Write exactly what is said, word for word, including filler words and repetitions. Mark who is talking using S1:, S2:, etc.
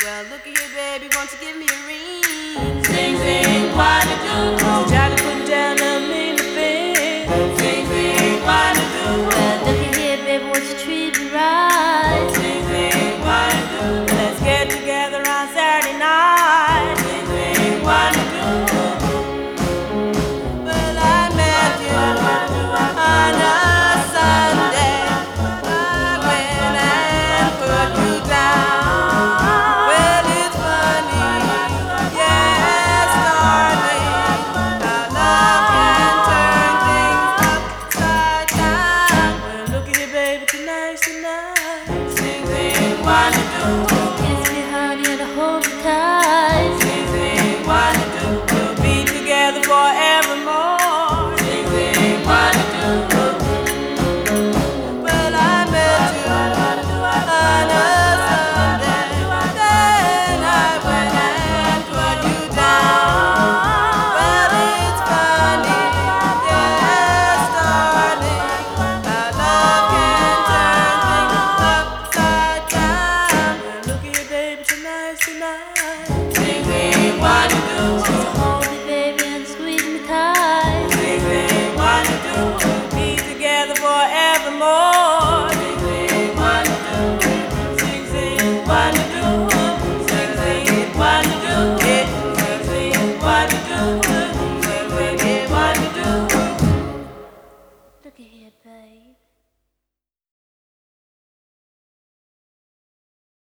S1: Well, looky here, baby, won't you give me a ring?
S2: Sing, sing, what to do?
S1: Johnny put down a mean thing.
S2: Sing, sing, what to do?
S3: Well, looky here, baby, won't you treat me right?
S2: Sing, sing, what to do?
S1: Let's get together on Saturday night.
S2: Sing, sing, what to do?
S1: Well, I met you on a Sunday. I went and put you down. Well, it's funny, yes, darling, how love can turn things upside down. Well, look here, baby, tonight's the night.
S2: Sing, sing, what to do?